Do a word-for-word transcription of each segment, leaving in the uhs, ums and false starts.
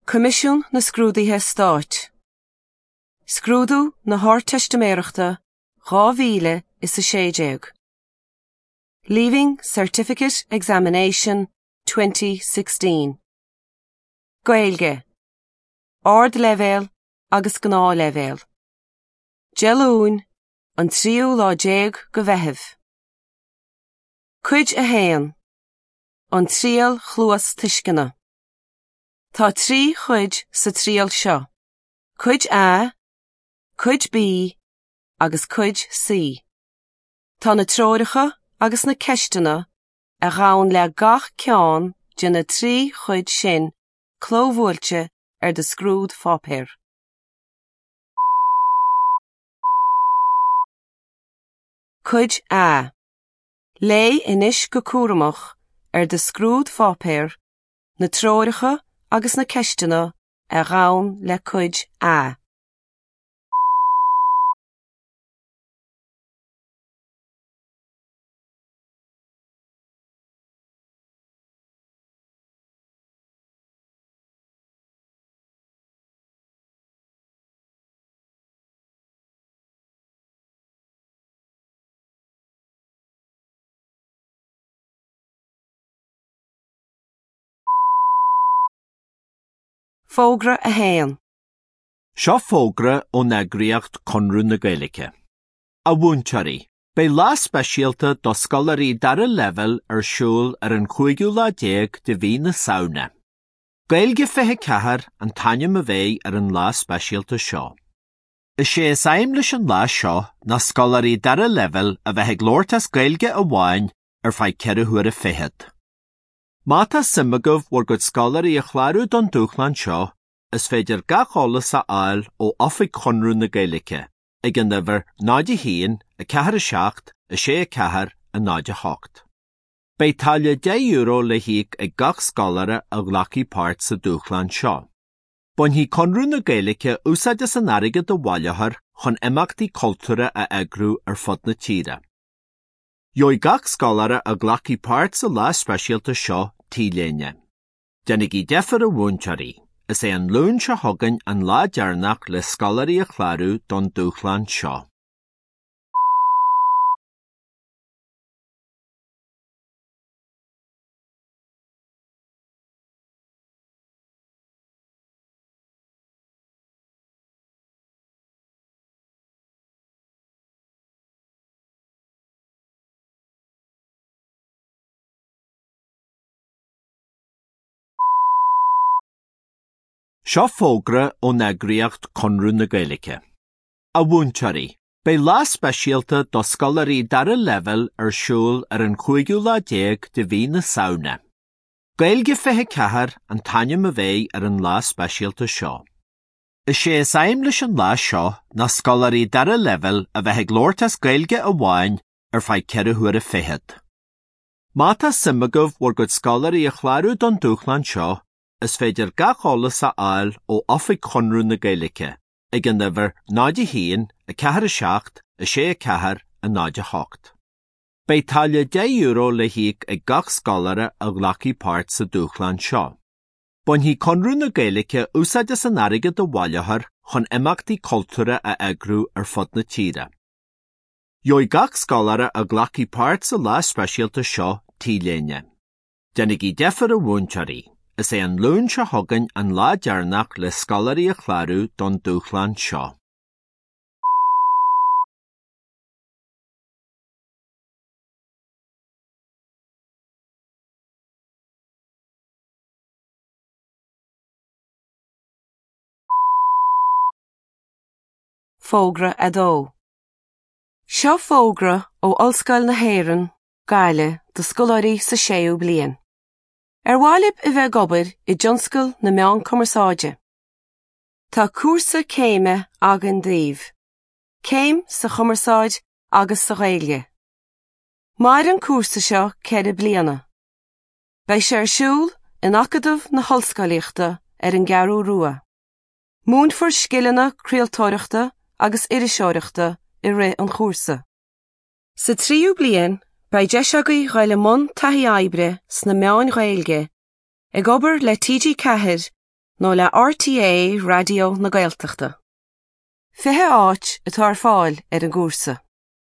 Comisiún na Scrúdaithe Stáit. Scrúdú na Thart Testamentarachta dhá mhíle is sa séideag. Leaving Certificate Examination twenty sixteen. Gaeilge. Ard levéal agus gná levéal. Gelún an tríú lá déag go bheithimh. Cuid a héan. An tríal chluas tuiscina. Tá trí chuid sa tríal seo. Cuid A, cuid B, agus cuid C. Tá na tróiricha agus na ceistena a ghabhann le gach ceann de na trí chuid sin clómhúilte ar de scrúd fápéir. Cuid A. Lé inis go cúramach ar de scrúd fápéir na tróiricha agus na ceistena a ghabhann le cuid A. Fógra a héan. Seo fógra ó neagraíocht Conradh na Gaeilge. A bhainteoirí, bé lá speisialta do scolarí dara level ar siúl ar an chúigiú lá déag de bhí na saona. Gaeilge fiche cethair an taine a bheith ar an lá speisialta seo. Is sé is aim leis an lá seo na scolarí dara level a bheith glórtas Gaeilge a bháin ar feadh ceithre huair a fichead. Má tá simagah war go scolarí a chláirú don dúchlan seo, is féidir gach eolas a fháil ó ofaigh Conradh na Gaeilge, ag an nimhir náide haon, a ceathair a seacht, a sé a ceathair, a náide hocht. Bé taille dé euro le hiag ag gach scoláire a ghlacaí páirt sa dúchlan seo. Bain hí Conradh na Gaeilge úsáide san airgid do bhailethar chun imeachtaí cultúra a eagrú ar fud na tíre. Joid gach scoláire a ghlacaí páirt sa lá speisialta seo tíléine. Dénig í deafar a bhainteoirí, is é an lún se thugann an lá dearnach le scolarí a chláirú don dúchlan seo. Seo fógra ó neagraíocht Conradh na Gaeilge. A bhainteoirí, bé lá speisialta do scolarí dara level ar siúl ar an chúigiú lá déag de bhí na saona. Gaeilge fiche cethair an taine a bheith ar an lá speisialta seo. Is sé is aim leis an lá seo na scolarí dara level a bheith glórtas Gaeilge a bháin ar feadh ceithre huair a fichead. Má tá simagah war go scolarí a chláirú don dúchlan seo, is féidir gach eolas a fháil ó ofaigh Conradh na Gaeilge, ag an nimhir náide haon, a ceathair a seacht, a sé a ceathair, a náide hocht. Bé taille dé euro le hiag ag gach scoláire a ghlacaí páirt sa dúchlan seo. Bain hí Conradh na Gaeilge úsáide san airgid do bhailethar chun imeachtaí cultúra a eagrú ar fud na tíre. Joid gach scoláire a ghlacaí páirt sa lá speisialta seo tíléine. Dénig í deafar a bhainteoirí, is é an lún se thugann an lá dearnach le scolarí a chláirú don dúchlan seo. Fógra a dó. Seo fógra ó Ollscoil na hÉireann, Gaile, do scoláirí sa séú bliain. Ar bhailib i bheith gobair i dtionscail na meán cumarsáide. Tá cúrsa céime agan daobh. Céim sa chumarsáid agus sa Ghaeilge. Mair an cúrsa seo ceithre bliana. Bei sé ar siúl in acadamh na hollscoileachta ar an gearú rua. Múnfar scileanna críaltóireachta agus iriseoireachta i rith an cúrsa. Sa tríú bliain, bei deisagaí ghaile mon taithí oibre sna meáin Ghaeilge, ag obair le T G Cahir nó le R T A radio na Gaeltachta. Fiche áit atá ar fáil ar an gúrsa.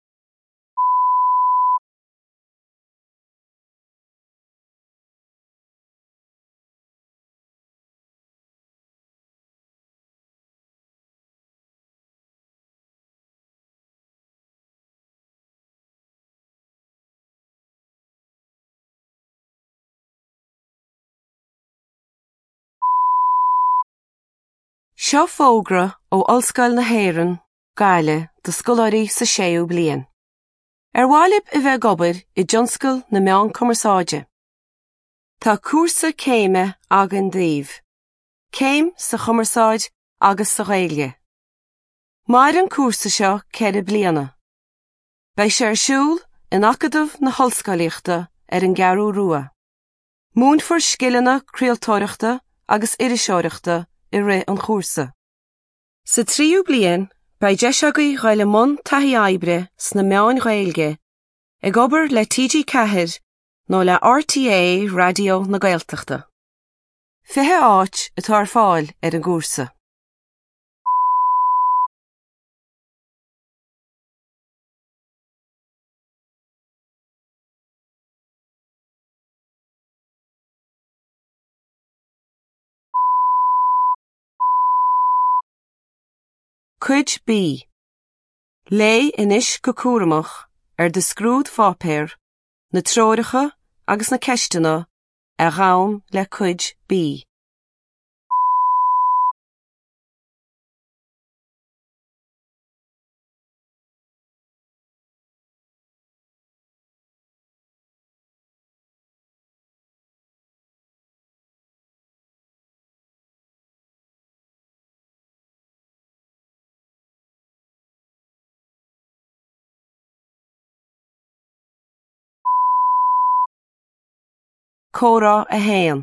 Seo fógra ó Ollscoil na hÉireann, Gaile, do scoláirí sa séú bliain. Ar bhailib i bheith gobar i dtionscail na meán cumarsáide. Tá cúrsa céime agan daobh. Céim sa chumarsáid agus sa Ghaeilge. Mar an cúrsa seo ceithre bliana. Beidh sé ar siúl in acadamh na hollscoilíochta ar an gearú rua. Múnfar scileanna craoltóireachta agus iriseoireachta i rith an chúrsa. Sa tríú bliain, beidh deisegú Ghaile Mon Taithí Oibre sna meán Ghaeilge, ag obair le T G ceathair nó le R T A radio na Gaeltachta. Fiche áit atá ar fáil ar an gúrsa. Cuid B. Lé inis go cúramach ar de scrúd fápéir, na tróiricha agus na ceistena a ghabham le cuid B. Córá a héan.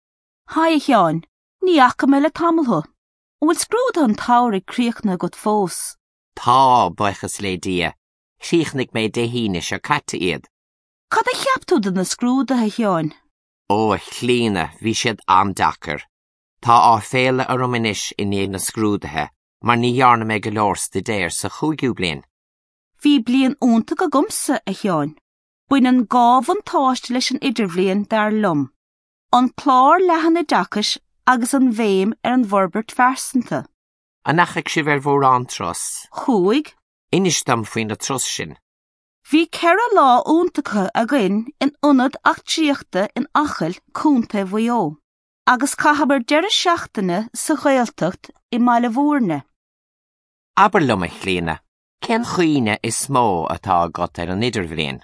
Hai Seán, ní acha me le tamiltha. Bhfuil scrúd an táirigh críochna go fós. Tá buchas le dia. Síchnig mé de híine se catte iad. Cad a cheaptú den na scrúd a Seán? Ó, chlína, bhí siad andachar. Tá á féle a rominis in éag na scrúdathe, mar ní dhearna me go leor de déir sa chúgiú bliain. Bhí bliain únta go gomsa a Seán. Buin an gábh an táist leis an idirbhliain dar lum. An clár lehan i dachas agus an bhéim ar an bhorbert fearsanta. Anachach si bhar bhór an tros. Chúig. Inis dam faoin na tros sin. Bhí ceithre lá úntacha a gin in ionad ach tríochta in achail cúnta bhuió, agus cahabar deire seachtaine sa Gaeltacht i Máile Mhúrne. Aber lum a chlína, cén chuoine is smó atá agat ar an idirbhliain.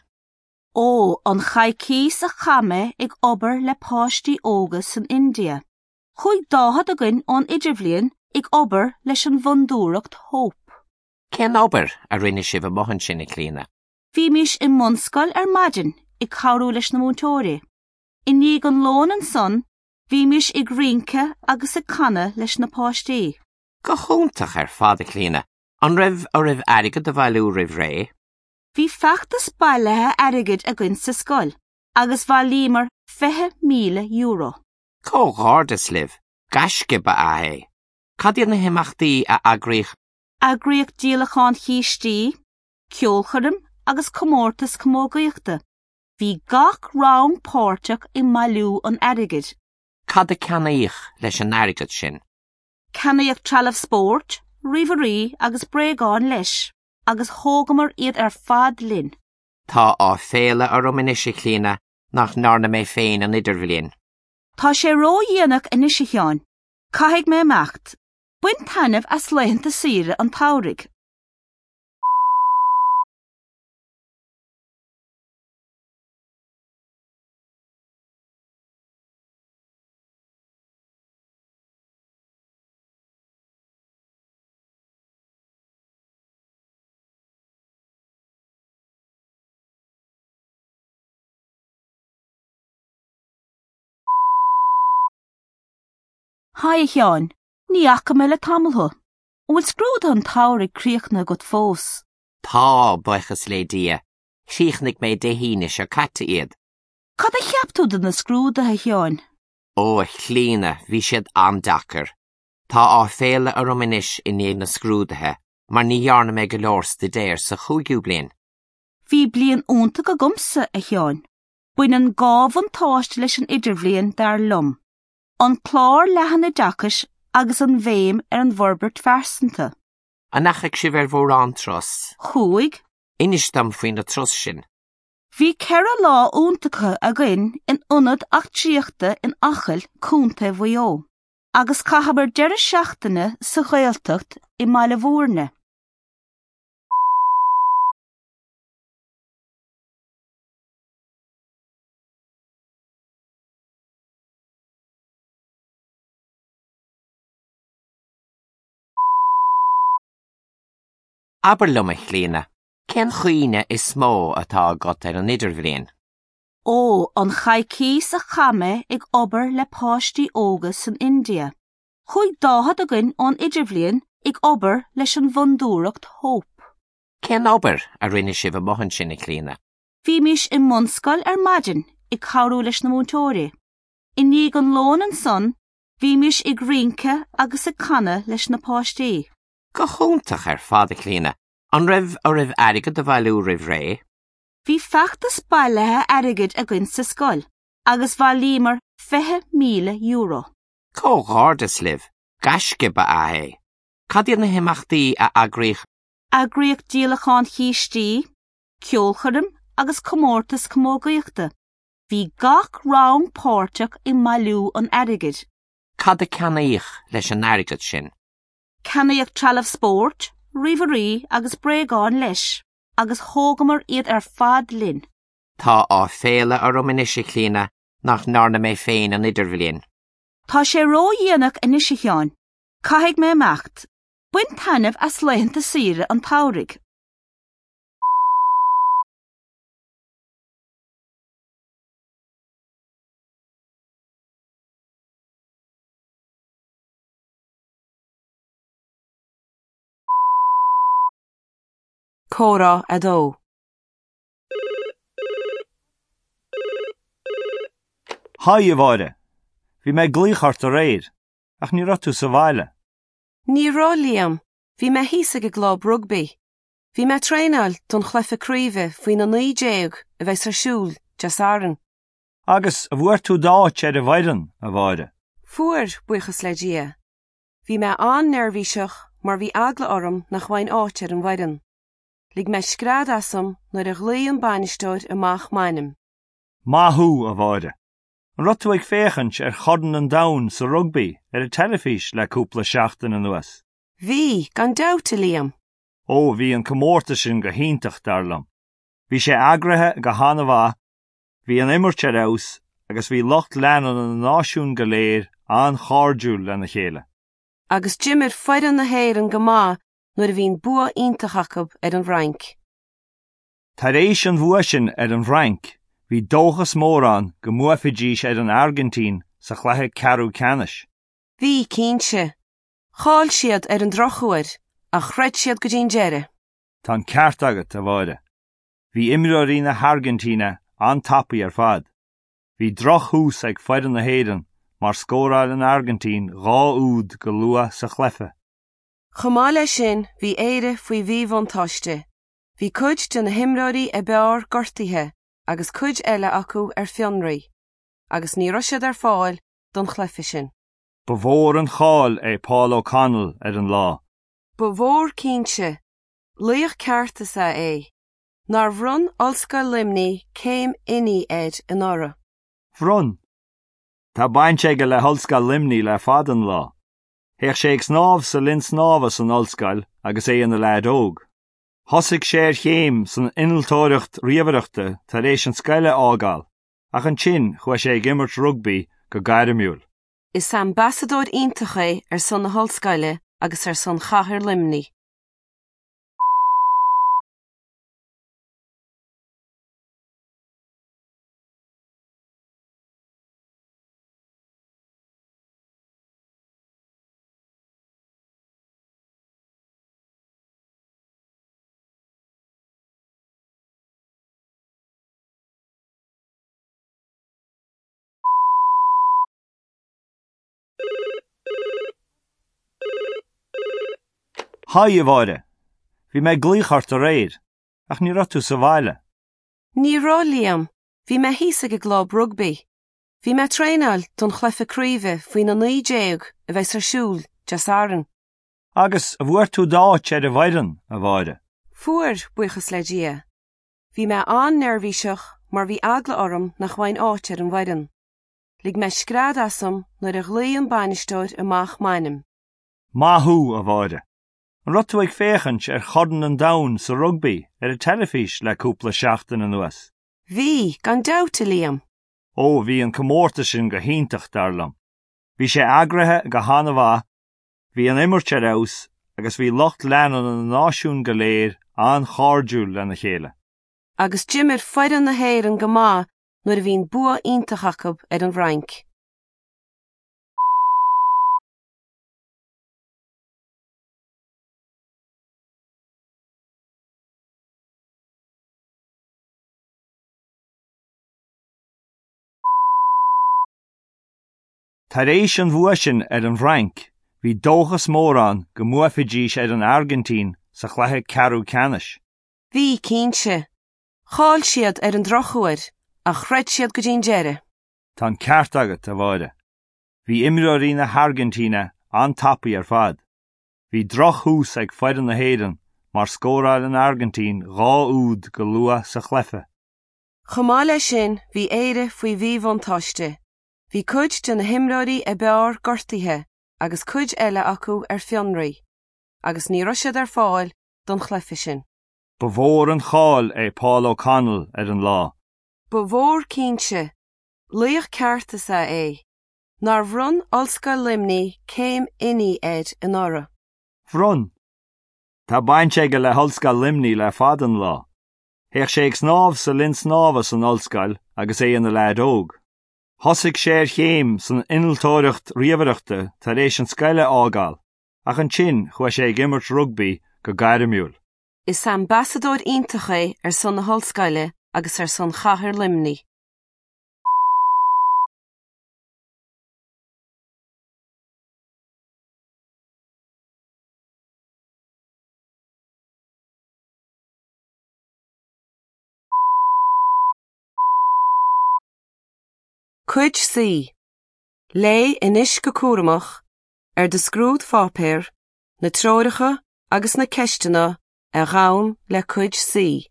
Ó, an chaiccí sa chame ag obair le páistí óga san India. Chúig dáhad a gin ón idirbhliain ag obair leis an bhundúireacht Hope. Cén obair a rinne si bh mohan sin i clína. Bhí mis i Munscoil ar maidin ag cabhrú leis na múntóirí. I níag an lón an son, bhí mis ag rionca agus ag canna leis na páistí. Go chúntach ar fád a clína, an ribh a ribh airgad a bhailú ribh ré. Bhí feachtas bailithe airgid a gin sa scoil, agus bhá límar fiche míle euro. Có gádas liv, gasce ba ahé. Cad na himachtaí a agrích? Agrích díalachán chistí, ceolcharim agus comórtas comógaíochta. Bhí gach rang pórteach i mailú an airgid. Cad a ceannaíoch leis an airgid sin? Ceannaíoch trealamh spórt, riverí agus bréagáin leis, agus thógamar iad ar fad linn. Tá á féile a rominis i clína nach narna mé féin an idirbhliain. Tá sé ró dhéanach inis i Seán. Caithfidh mé meacht. Buin tainmh as leitheanta saoire an táirigh. Hai Seán, ní acha me le tamiltha. Bhfuil scrúd an táirigh críochna go fós. Tá buchas le dia. Síchnig mé de híine se catte iad. Cad a cheaptú den na scrúd a Seán? Ó a chlíne bhí siad an dachar. Tá á féile a romanis in éag na scrúdathe, mar ní dhearna me go leor de déir sa chúigiú bliain. Bhí bliain únta go gomsa a cheáin. Buin an gábhan táist leis an idirbhliain dar lum. An chlár lehan i dachas agus an bhéim ar an bhorbert fearsanta. A nachig si bhar mhór an tros. Chúig, Inis dam faoin na tros sin. bhí ceithre lá úntacha a gin in ionad ach tríochta in achail cúnta bhuió, agus cahabar deire seachtaine sa ghaeltacht i Maile Mhórne. Aber lum a chlíne, cén chuoine is smó atá agat ar an idirbhliain. Ó, an chaicí sa chame ag obair le páistí óga san India. Chúig dáhad a gin ón idirbhliain ag obair leis an bhundúracht hóp. Cén obair a rinne si bh mohan sin i chlíne. Bhí mis i monscail ar maidin ag cabhrú leis na múntóirí. I níag an lón an son, bhí mis ag rionca agus ag canna leis na páistí. Go chúntach ar fad a chlíne, an rih a rih airigad a bhailú rih ré. Bhí feachtas bailithe airigid a gin sa scoil, agus bhá límar fiche míle euro. Có gádas liv, gasce ba a hé. Cadiad na himachtaí a agrích. Agriíoch díalachán chistí, ceolcharim agus comórtas comógaíochta. Bhí gach rang pórteach i malú an airigid. Cad a ceanaíoch leis an airigad sin. Ceanaíoch trealamh spórt, riverí agus bréagáin leis, agus thógamar iad ar fad linn. Tá á féile a romanis i chlíne nach narna mé féin an idirbhliain. Tá sé ró dhéanach in isicheáin, caiigh mé meacht, buin tainmh as leitheanta sire an táirigh. Córa a dó. Hai a bhaire. Bhí mé glíchart a réir, ach ní rotú sa bhaile. Ní rá Liam, bhí me hísa go gláb rugby. Bhí me tréineáil don chluife críomh faoin na naoi déag a bheits ar siúl jas áireann. Agus a bhuair tú dáit ar a bhaireann a bhaire. Fuair buchas le dia. Bhí me an nervhíseach mar bhí agla orm nach bhain áit ar an bhaireann. Lig me scrád asam nuair a ghlaíon bainisteoir amach mainim. Mathú a bhaire. An rotú ag féchant ar chodan an dain sa rugby ar a telefís le cúpla seachtain an nuas. Bhí gan dabhta Liam. Ó, bhí an comórta sin go híntach darlam. Bhí sé agrathe go hána bha, bhí an immarte raus, agus bhí locht leanan an náisiún go léir an chárdúil le na chéile. Agus Jimir foireann na héir an gomá nuair a bhín bua iontachacha ar an bhrainc. Tar éis an bhua sin ar an bhrainc, bhí dóchas mór an go muafidís ar an Argentín sa chlathe cearú canis. Bhí cínse. Cháil siad ar an drochuair a chreid siad go dtín deire. Tá ceart agat a bhaire. Bhí imreoirí na Argentíne an tapaí ar fad. Bhí droch hús ag foireann na héireann mar scóráil an Argentín dhá úd go luath sa chlefe. Chomá lei sin bhí éire faoi bhíomh an táiste. Bhí cuid de na himreoirí a beár gortaithe agus cuid eile acu ar fionraí, agus ní raibh siad ar fáil don chleife sin. Ba bhór an cháil é Paul O'Connell ar an lá. Ba bhór cínse, luíoch ceartasa é, nar bhrun ollscoil limní céim iní éid in ára. Bhrun. Tá bainte go le hollscoil limní le fad an lá. Heach sé ag snámh sa linn snámha san ollscoil agus é an lead óg. Thosaigh sé ar chéim san inaltóireacht riamhaireachta tar éis an scoile ágáil, ach an sin chuaigh sé ag immert rugby go gairimúil. Is ambassador iontacha ar son na hollscoile agus ar son chathair limní. Chai bhide. Bhí mé glíchart a réir, ach ní rotú sa bhaile. Ní rá Liam, bhí me hísa go glob rugby. Bhí me tréinal don chlefa críomh faoin na naoi déag a bheits ar siúl, jas áran. Agus a bhuair tú dáit ar a bhaidan a bhide. Fuair buchas le dia. Bhí me an nervíiseach mar bhí agla orm nach bhain áit ar an bhaidan. Lig me scrád asam nuair a ghlaíon bainisteoid amach mainim. Mathú a bhide. An rotú ag féchant ar chodan an dain sa rugby ar a telefís le cúpla seachtain an nuas. Bhí gan dabhta Liam. Ó, bhí an comórta sin go híntaach darlam. Bhí sé agrathe go hána bha, bhí an imirt ar aus, agus bhí locht leanan an náisiún go léir an chárdúil le na chéile. Agus Jimmer faidan na héir an gama nuair a bhín bua ítach acab ar an bhrainc. Tar éis an bhua sin ar an bhrainc, bhí dóchas mór an go muafidís ar an Argentín sa chluthe cearú canis. Bhí cínse. Cháil siad ar an drochuair, a chreid siad go dín deire. Tá ceart agat a bhide. Bhí imreoirí na Argentíne an tapaí ar fad. Bhí drochús ag faidan na héireann, mar scóráil an Argentín dhá úd go luath sa chlefa. Chomá lei sin bhí éire faoi bhíomh an táiste. Bhí cuid de na himreoirí a beár gortaithe agus cuid eile acu ar fionraí, agus ní raibh siad ar fáil don chlefa sin. Ba bhór an cháil é Paul O'Connell ar an lá. Ba bhór cínse, luíoch ceartas a é, nar bhrun olsca limní céim iní ed in ora. Bhrun. Tá bainte go le holscail limní le fad an lá. Héach sé ag snámh sa linn snámhas an olscail agus é an le dóg. Thosaigh sé ar chéim san inaltóireacht riamhaireachta tar éis an scaile ágáil, ach an sin chua sé ag imirt rugby go gairimúil. Is ambassador ítach é ar son na holscaile agus ar son chathair limní. Cuid sí. Lé inis go cuaramach ar de scrúd fápéir, na tróiricha agus na ceistena a ghabhann le cuid sí.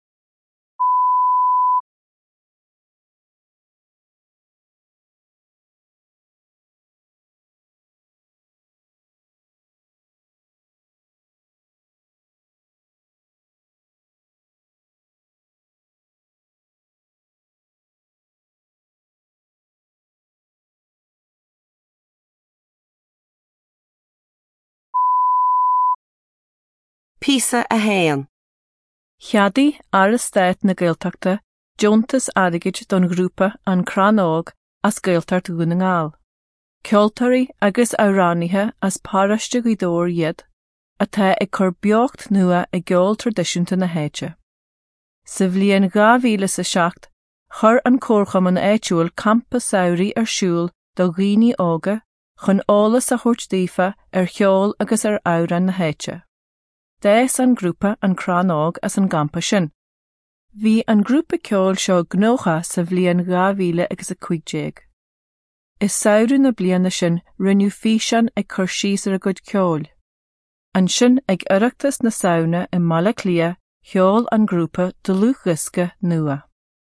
Písa a héan. Cheadaí ar stáit na Gaeltachta, Jontas adigid don grúpa an Cranóg as Gaeltart gúna ngáil. Ceoltarí agus áránithe as páraiste go dóir iad, atá ag chur beocht nua ag geol tradiisiúnta na héite. Sa bhliain dhá mhíle sa seacht, chur an córcham an éitiúil campa saoirí ar siúl do dhaoine óga chun ólas a chuirt dífa ar cheol agus ar áran na héite. Dés an grúpa an Cranóg as an gampa sin. Bhí an grúpa ceol seo gnócha sa bhliain dhá mhíle agus a cuigéig. Is saoirú na bliana sin rinneú físean ag chur síos ar a gcuid ceol. An sin ag oireachtas na saona i mala clia cheol an grúpa do luchusca nua.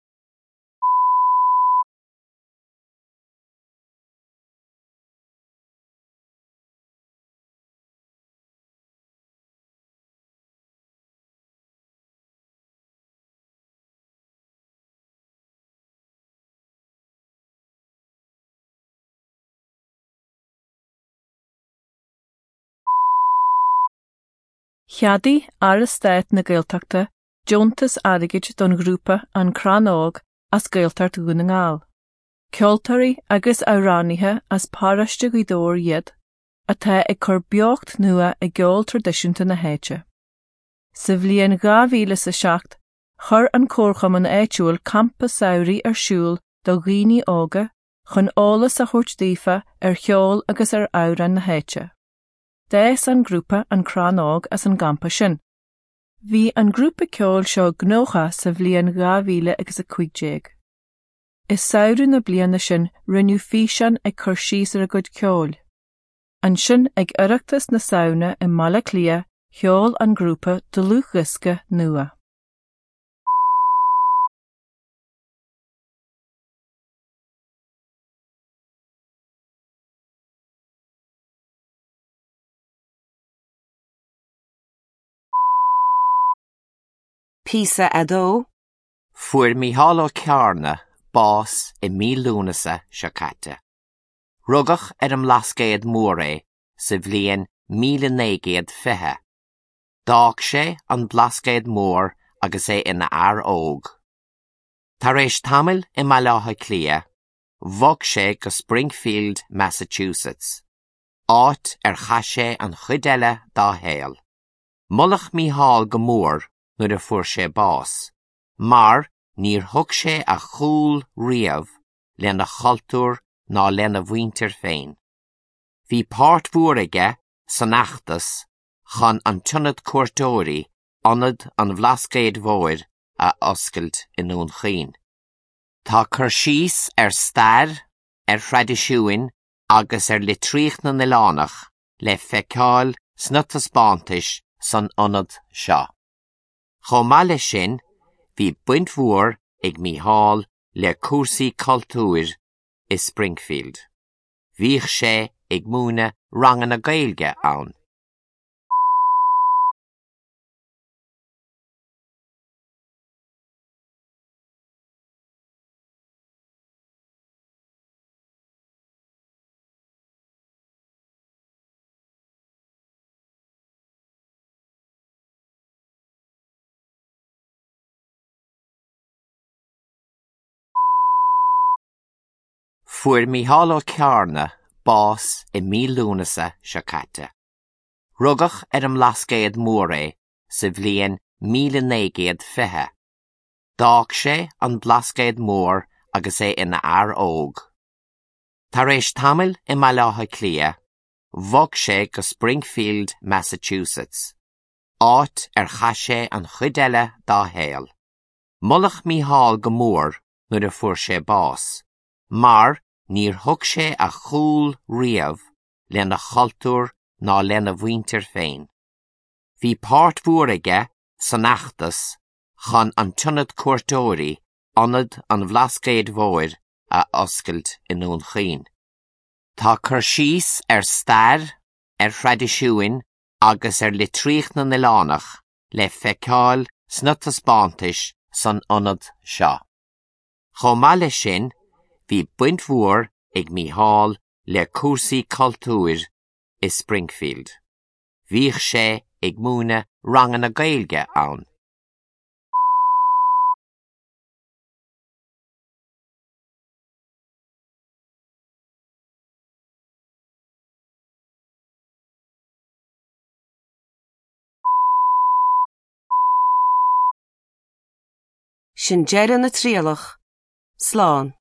Cheadaí ar stáit na Gaeltachta, Jontas adigid don grúpa an Cranóg as Gaeltart gúna ngáil. Ceoltarí agus áránithe as páraiste go dóir iad, atá ag chur beocht nua ag geol tradiisiúnta na héite. Sa bhliain dhá mhíle sa seacht, chur an córcham an éitiúil campa saoirí ar siúl do dhaoine óga chun ólas a chuirt dífa ar cheol agus ar áran na héite. Dés an grúpa an Cranog as an gampa sin. Bhí an grúpa ceol seo gnócha sa bhliain dhá mhíle agus a cuigdéag. Is saoire na bliana sin rinneú físean ag chur síos ar a gcuid ceol. An sin ag oireachtas na saona i mala clia cheol an grúpa do luchrisca nua. Písa adó. Fuair Mícheál Ó Cearna bás i mí lúnasa se caite. Rugach ar an lascéad mór é sa bhliain míle néigéad fithe. Dách sé an blascéad mór agus é ina air óg. Tar éis tamil i mbealach clia, bhog sé go Springfield, Massachusetts. Áit ar chaith sé an chuid eile dá héal. Mullach Mícheál go mór nuair a fuair sé bás, mar níor thug sé a chúl riamh lena chaltúr ná lena bhuintir féin. Bhí páirt mhór aige san achtas chun an tionad cuairteoirí anad an bhlascéad mhóir a oscailt in ón chaoin. Tá chur síos ar stair, ar chreidisiúin agus ar le tríochna na lánach le feiceáil snutas bántais san anad seo. Chomh maith leis sin, bhí buint mhór ag Mícheál le cúrsaí cultúir i Springfield. Bhíodh sé ag múna rangan na Gaeilge ann. Fuair Mícheál Ó Cearna bás i mí lúnasa se caite. Rugach ar an lascéad mór é sa bhliain míle néigéad fithe. Dách sé an blascéad mór agus é ina air óg. Tar éis tamil i mbealach clia, bhog sé go Springfield, Massachusetts. Áit ar chaith sé an chuid eile dá héal. Mullach Mícheál go mór nuair a fuair sé bás, mar níor thug sé a chúl riamh lena chaltúr ná lena bhuintir féin. Bhí páirt mhór aige san achtas chun an tionad cuairteoirí anad an bhlascéad mhóir a oscailt in ón chaoin. Tá chur síos ar stair, ar chreidisiúin agus ar le tríochna na lánach le feiceáil snutas bántais san anad seo. Chomh maith leis sin, bhí buint mhór ag Mícheál le cúrsaí cultúir i Springfield. Bhíodh sé ag múna rangan na Gaeilge ann. Sin deireadh na tríalach, slán.